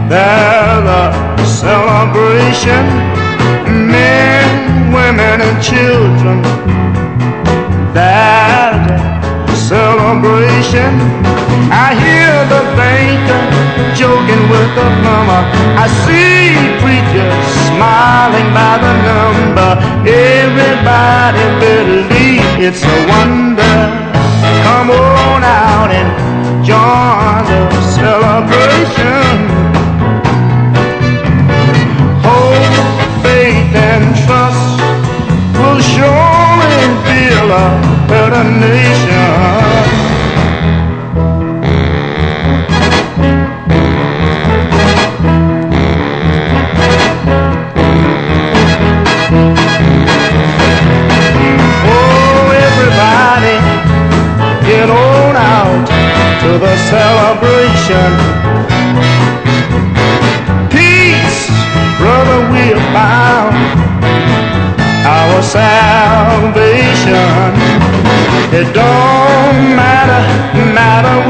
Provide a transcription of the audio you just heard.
There's a celebration, men, women, and children. There's a celebration. I hear the banker joking with the plumber. I see preachers smiling by the number. Everybody believe it's a wonder. Come on out and join the celebration. Hope, faith, and trust will surely build a better nation. Get on out to the celebration. Peace, brother, we're found our salvation. It don't matter